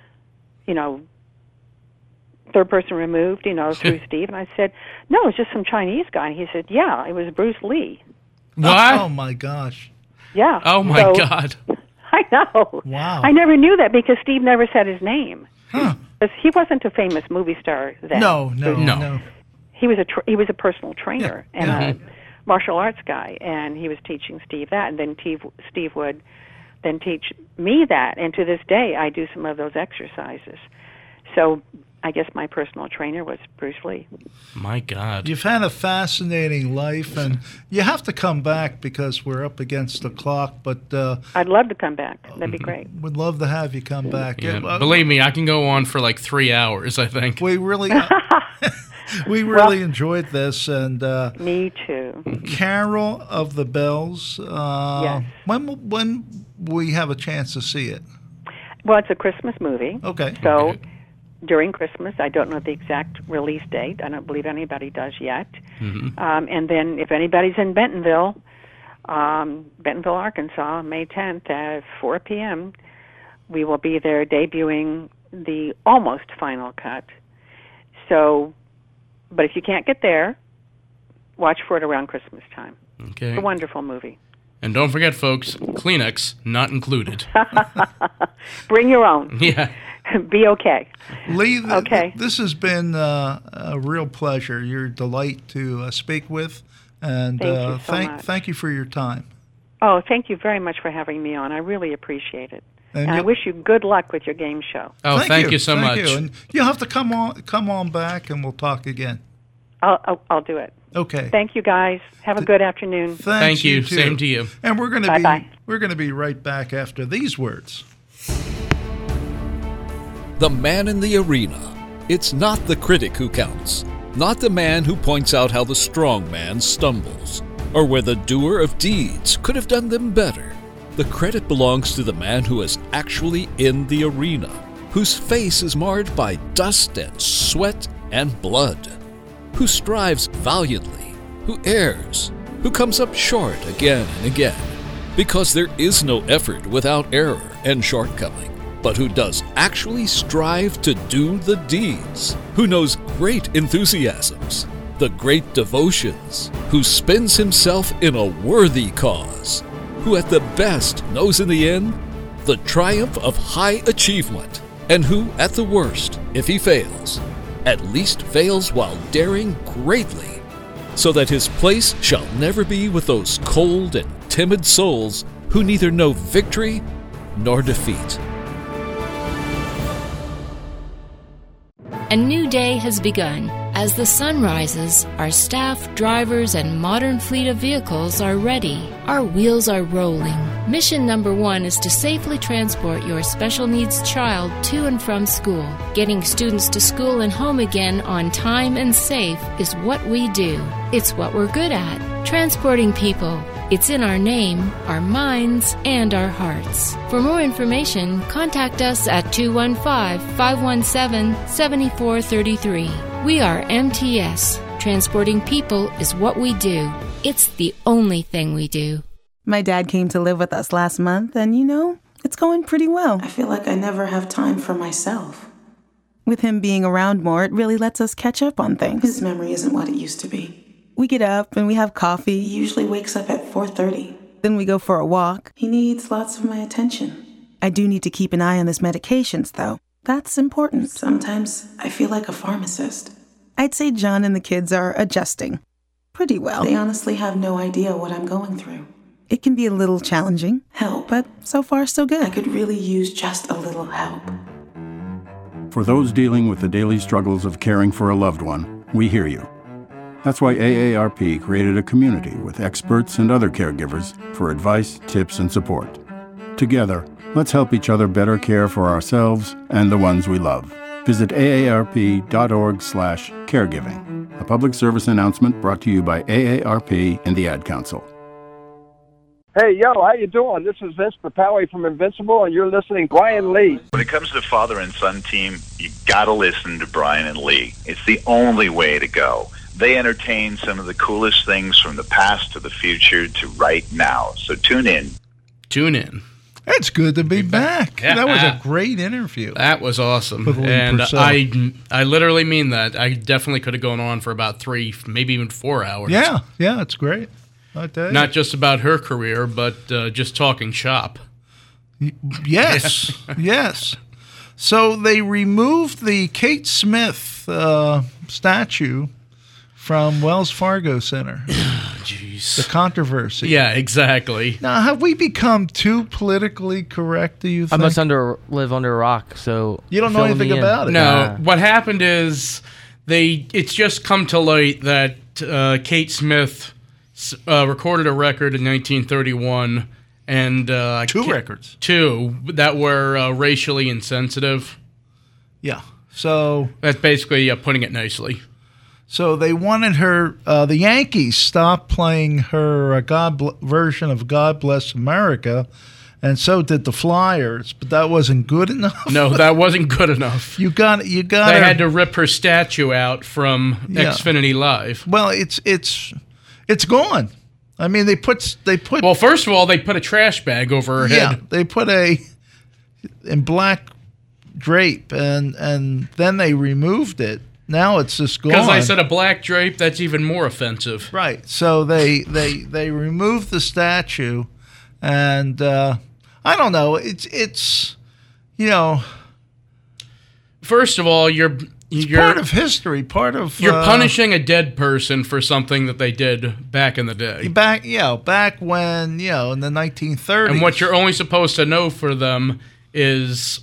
Third person removed, through Steve. And I said, no, it's just some Chinese guy. And he said, yeah, it was Bruce Lee. What? Oh, my gosh. Yeah. Oh, my God. I know. Wow. I never knew that because Steve never said his name. Huh. Because he wasn't a famous movie star then. No. He was a personal trainer and a martial arts guy, and he was teaching Steve that, and then Steve would then teach me that, and to this day I do some of those exercises. So I guess my personal trainer was Bruce Lee. My God. You've had a fascinating life, and you have to come back because we're up against the clock, but I'd love to come back. That'd be great. Would love to have you come back. Yeah, believe me, I can go on for like 3 hours, I think. We really enjoyed this, and me too. Carol of the Bells. Yes. When we have a chance to see it? Well, it's a Christmas movie. Okay. So during Christmas, I don't know the exact release date. I don't believe anybody does yet. Mm-hmm. And then if anybody's in Bentonville, Arkansas, May 10th at 4 p.m., we will be there debuting the almost final cut. So, but if you can't get there, watch for it around Christmas time. Okay. It's a wonderful movie. And don't forget, folks, Kleenex not included. Bring your own. Yeah. Be okay. Lee, okay. This has been a real pleasure. You're a delight to speak with. And thank you so much. Thank you for your time. Oh, thank you very much for having me on. I really appreciate it. And I wish you good luck with your game show. Oh, thank you so much. You. And you'll have to come on back, and we'll talk again. I'll do it. Okay. Thank you, guys. Have a good afternoon. Thank you. Same to you. And we're going to be right back after these words. The man in the arena. It's not the critic who counts, not the man who points out how the strong man stumbles, or where the doer of deeds could have done them better. The credit belongs to the man who is actually in the arena, whose face is marred by dust and sweat and blood, who strives valiantly, who errs, who comes up short again and again, because there is no effort without error and shortcoming, but who does actually strive to do the deeds, who knows great enthusiasms, the great devotions, who spends himself in a worthy cause, who at the best knows in the end the triumph of high achievement, and who at the worst, if he fails, at least fails while daring greatly, so that his place shall never be with those cold and timid souls who neither know victory nor defeat. A new day has begun. As the sun rises, our staff, drivers, and modern fleet of vehicles are ready. Our wheels are rolling. Mission number 1 is to safely transport your special needs child to and from school. Getting students to school and home again on time and safe is what we do. It's what we're good at, transporting people. It's in our name, our minds, and our hearts. For more information, contact us at 215-517-7433. We are MTS. Transporting people is what we do. It's the only thing we do. My dad came to live with us last month, and it's It's going pretty well. I feel like I never have time for myself. With him being around more, it really lets us catch up on things. His memory isn't what it used to be. We get up and we have coffee. He usually wakes up at 4:30. Then we go for a walk. He needs lots of my attention. I do need to keep an eye on his medications, though. That's important. Sometimes I feel like a pharmacist. I'd say John and the kids are adjusting. Pretty well. They honestly have no idea what I'm going through. It can be a little challenging. Help. But so far, so good. I could really use just a little help. For those dealing with the daily struggles of caring for a loved one, we hear you. That's why AARP created a community with experts and other caregivers for advice, tips, and support. Together, let's help each other better care for ourselves and the ones we love. Visit aarp.org/caregiving. A public service announcement brought to you by AARP and the Ad Council. Hey, yo, how you doing? This is Vince Papale from Invincible, and you're listening to Brian Lee. When it comes to the father and son team, you gotta listen to Brian and Lee. It's the only way to go. They entertain some of the coolest things from the past to the future to right now. So tune in. Tune in. It's good to be back. Yeah. That was a great interview. That was awesome. With Lee And Purcell. I literally mean that. I definitely could have gone on for about 3, maybe even 4 hours. Yeah, it's great. I tell you. Not just about her career, but just talking shop. Yes, yes. So they removed the Kate Smith statue from Wells Fargo Center. Jeez. The controversy. Yeah, exactly. Now, have we become too politically correct, do you I think? must live under a rock, so You don't know fill anything me in. about it. No, what happened is it's just come to light that Kate Smith recorded a record in 1931, and Two records. Two that were racially insensitive. Yeah. So That's basically putting it nicely. So they wanted her. The Yankees stopped playing her version of "God Bless America," and so did the Flyers. But that wasn't good enough. No, that wasn't good enough. You got. They had to rip her statue out from Xfinity Live. Well, it's gone. I mean, they put. Well, first of all, they put a trash bag over her head. Yeah, they put in black drape, and then they removed it. Now it's just gone. Because I said a black drape, that's even more offensive. Right. So they removed the statue, and I don't know. It's First of all, you're part of history. Part of you're punishing a dead person for something that they did back in the day. Back when in the 1930s. And what you're only supposed to know for them is,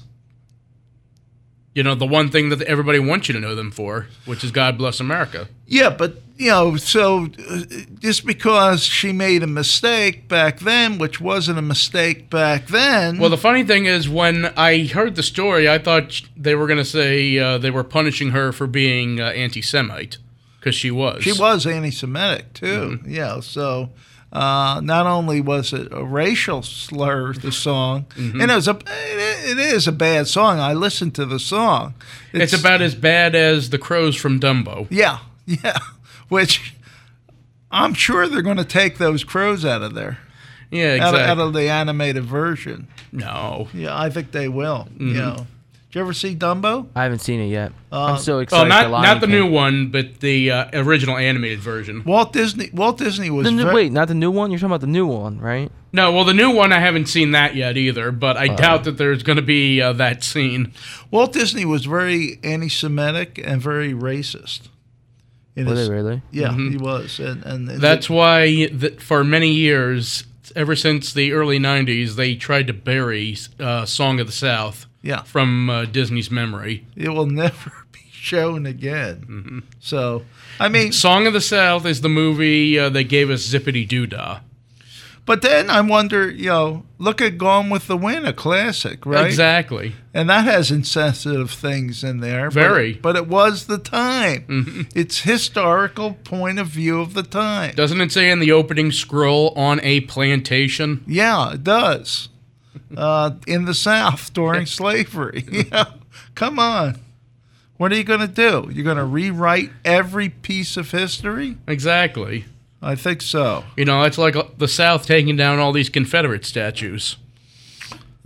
the one thing that everybody wants you to know them for, which is God Bless America. Yeah, but, so just because she made a mistake back then, which wasn't a mistake back then. Well, the funny thing is, when I heard the story, I thought they were going to say they were punishing her for being anti-Semite, because she was. She was anti-Semitic, too. Mm-hmm. Yeah, so not only was it a racial slur, the song, mm-hmm. and it is a bad song. I listened to the song. It's about as bad as the crows from Dumbo. Yeah, which I'm sure they're going to take those crows out of there. Yeah, exactly. Out of the animated version. No. Yeah, I think they will. Mm-hmm. Did you ever see Dumbo? I haven't seen it yet. I'm so excited. Not the new one, but the original animated version. Walt Disney was wait, not the new one? You're talking about the new one, right? No, well, the new one, I haven't seen that yet either, but I doubt that there's going to be that scene. Walt Disney was very anti-Semitic and very racist. Was he really? Yeah, mm-hmm. He was. And that's why for many years, ever since the early 90s, they tried to bury Song of the South from Disney's memory. It will never be shown again. Mm-hmm. So, I mean... Song of the South is the movie they gave us Zippity Doo-Dah. But then I wonder, look at Gone with the Wind, a classic, right? Exactly. And that has insensitive things in there. Very. But it was the time. Mm-hmm. It's historical point of view of the time. Doesn't it say in the opening scroll, on a plantation? Yeah, it does. In the South during slavery. Come on. What are you going to do? You're going to rewrite every piece of history? Exactly. I think so. It's like the South taking down all these Confederate statues.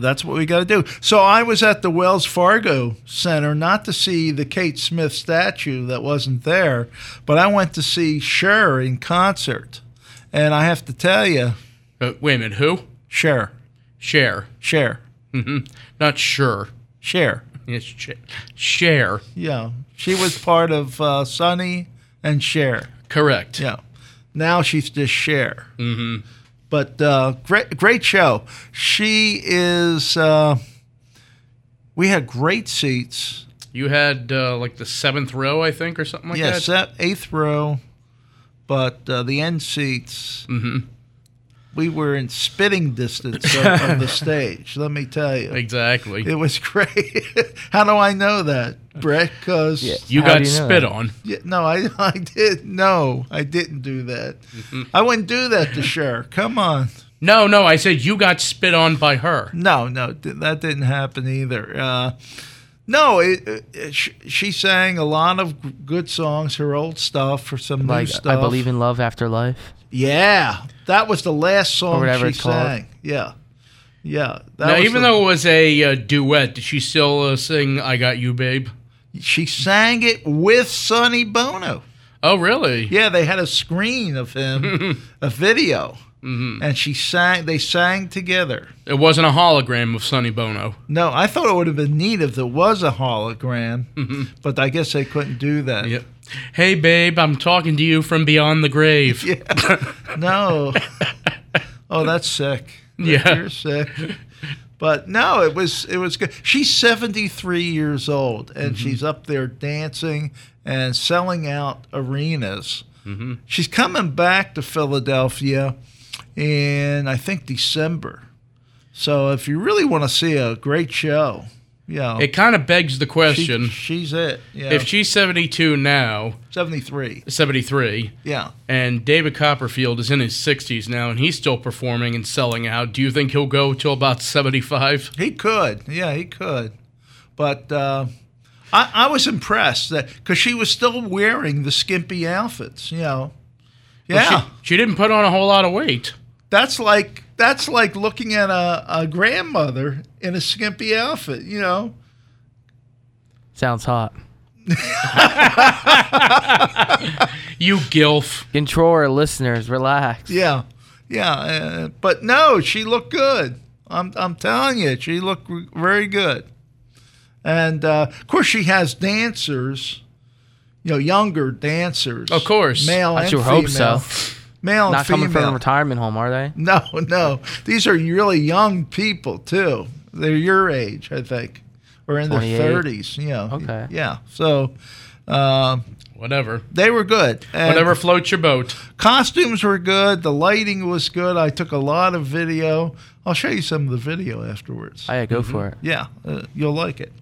That's what we got to do. So I was at the Wells Fargo Center, not to see the Kate Smith statue that wasn't there, but I went to see Cher in concert. And I have to tell you. Wait a minute, who? Cher. Cher. Mm-hmm. Not sure. Cher. It's Cher. Yeah. She was part of Sonny and Cher. Correct. Yeah. Now she's just Cher. Mm-hmm. But great show. She is. We had great seats. You had like the 7th row, I think, or something like that. Yes, 8th row. But the end seats, we were in spitting distance of the stage. Let me tell you. Exactly. It was great. How do I know that, Brett? Because you got spit on. Yeah, no, I did. No, I didn't do that. I wouldn't do that to Cher. Come on. No, I said you got spit on by her. No, that didn't happen either. She sang a lot of good songs, her old stuff, for some new stuff. I Believe in Love After Life. Yeah, that was the last song she sang. Called. Yeah. Now, even though it was a duet, did she still sing "I Got You, Babe"? She sang it with Sonny Bono. Oh, really? Yeah, they had a screen of him, a video. Mm-hmm. And they sang together. It wasn't a hologram of Sonny Bono. No, I thought it would have been neat if there was a hologram, but I guess they couldn't do that. Yep. Hey, babe, I'm talking to you from beyond the grave. Yeah. No. Oh, that's sick. Yeah. You're sick. But no, it was good. She's 73 years old, and she's up there dancing and selling out arenas. Mm-hmm. She's coming back to Philadelphia in, I think, December. So if you really want to see a great show, it kind of begs the question. She's it. Yeah. If she's 72 now. 73. Yeah. And David Copperfield is in his 60s now, and he's still performing and selling out. Do you think he'll go till about 75? He could. Yeah, he could. But I was impressed that because she was still wearing the skimpy outfits, Yeah. Well, she didn't put on a whole lot of weight. That's like looking at a grandmother in a skimpy outfit, Sounds hot. You gilf. Control our listeners. Relax. Yeah. But no, she looked good. I'm telling you, she looked very good. And, of course, she has dancers, younger dancers. Of course. Male and female. Hope so. Male and Not female. coming from a retirement home, are they? No. These are really young people, too. They're your age, I think. Or in 28. their 30s. Okay. Yeah. So, whatever. They were good. And whatever floats your boat. Costumes were good. The lighting was good. I took a lot of video. I'll show you some of the video afterwards. Oh, yeah, go for it. Yeah, you'll like it.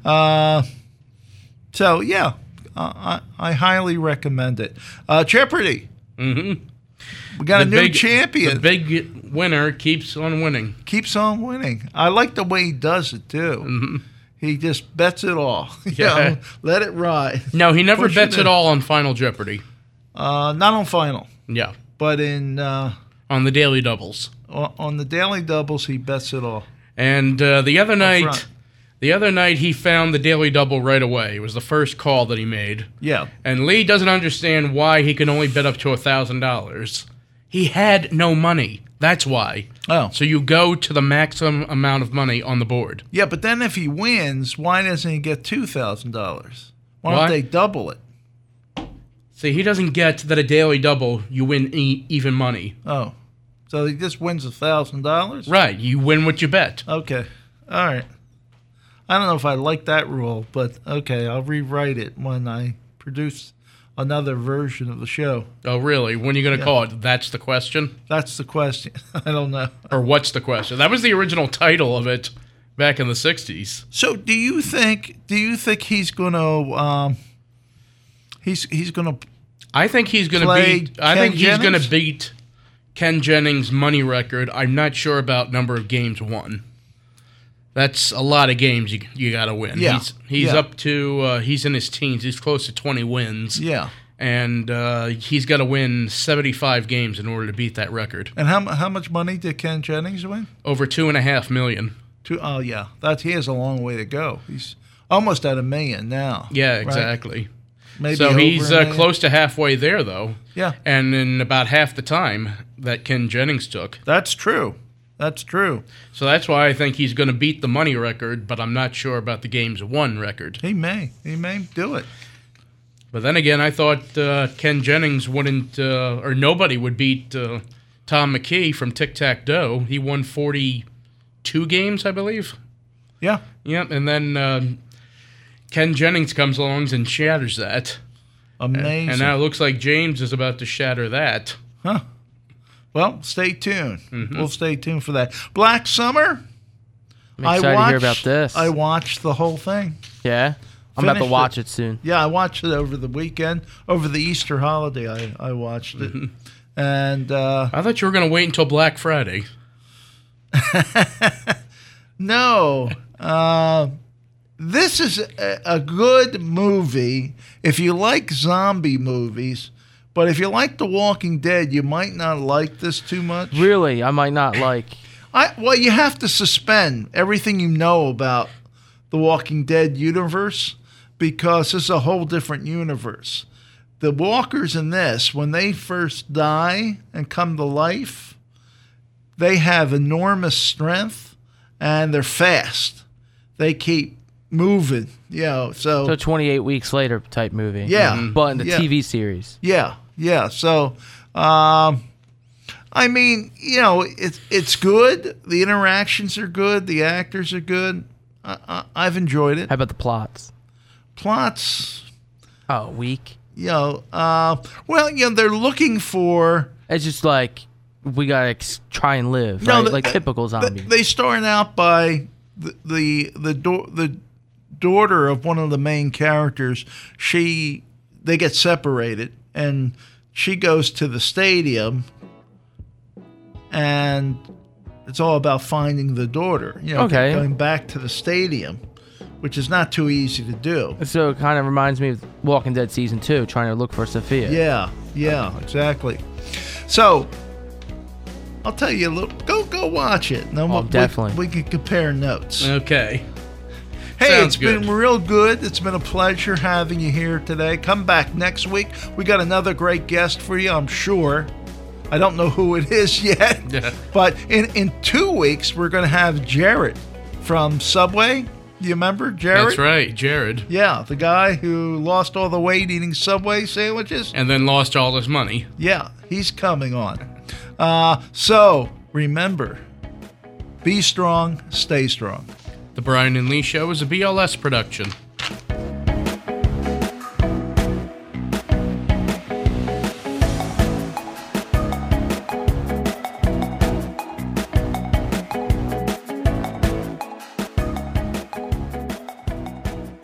So, yeah, I highly recommend it. Jeopardy. Mm-hmm. We got a new champion. The big winner keeps on winning. Keeps on winning. I like the way he does it, too. Mm-hmm. He just bets it all. Yeah. Let it ride. No, he never bets it all on Final Jeopardy. Not on Final. Yeah. But in... on the Daily Doubles. On the Daily Doubles, he bets it all. And the other night he found the Daily Double right away. It was the first call that he made. Yeah. And Lee doesn't understand why he can only bet up to $1,000. He had no money. That's why. Oh. So you go to the maximum amount of money on the board. Yeah, but then if he wins, why doesn't he get $2,000? Why don't they double it? See, he doesn't get that a Daily Double, you win even money. Oh. So he just wins $1,000? Right. You win what you bet. Okay. All right. I don't know if I like that rule, but okay, I'll rewrite it when I produce another version of the show. Oh, really? When are you going to call it? That's the question? That's the question. I don't know. Or what's the question? That was the original title of it back in the 60s. So do you think he's going to he's going to I think he's going to beat Ken Jennings' money record. I'm not sure about number of games won. That's a lot of games you got to win. Yeah. He's up to he's in his teens. He's close to 20 wins. Yeah. And he's got to win 75 games in order to beat that record. And how much money did Ken Jennings win? Over $2.5 million. Oh, yeah. He has a long way to go. He's almost at $1 million now. Yeah, right? exactly. Maybe so over he's $1 million. close to halfway there, though. Yeah. And in about half the time that Ken Jennings took. That's true. That's true. So that's why I think he's going to beat the money record, but I'm not sure about the games won record. He may. He may do it. But then again, I thought Ken Jennings wouldn't, or nobody would beat Tom McKee from Tic-Tac-Doe. He won 42 games, I believe. Yeah. Yep, and then Ken Jennings comes along and shatters that. Amazing. And now it looks like James is about to shatter that. Huh. Well, stay tuned. Mm-hmm. We'll stay tuned for that. Black Summer. I'm excited to hear about this. I watched the whole thing. Yeah? I'm about to watch it soon. Yeah, I watched it over the weekend. Over the Easter holiday, I watched it. Mm-hmm. And I thought you were going to wait until Black Friday. No. This is a good movie if you like zombie movies. But if you like The Walking Dead, you might not like this too much. Really? I might not like... Well, you have to suspend everything you know about The Walking Dead universe because this is a whole different universe. The walkers in this, when they first die and come to life, they have enormous strength and they're fast. They keep moving, So 28 weeks later type movie. Yeah. Mm-hmm. But in the TV series. Yeah. So, I mean, it's good. The interactions are good. The actors are good. I've enjoyed it. How about the plots? Oh, weak. They're looking for. It's just like we gotta try and live, right? Like typical zombie. They start out by the daughter of one of the main characters. They get separated, and she goes to the stadium, and it's all about finding the daughter. Going back to the stadium, which is not too easy to do. So it kind of reminds me of Walking Dead Season 2, trying to look for Sophia. Yeah, exactly. So I'll tell you a little. Go watch it. Definitely. We can compare notes. Okay. Hey, it's been real good. It's been a pleasure having you here today. Come back next week. We got another great guest for you, I'm sure. I don't know who it is yet. Yeah. But in 2 weeks, we're going to have Jared from Subway. You remember Jared? That's right, Jared. Yeah, the guy who lost all the weight eating Subway sandwiches. And then lost all his money. Yeah, he's coming on. So, remember, be strong, stay strong. The Brian and Lee Show is a BLS production.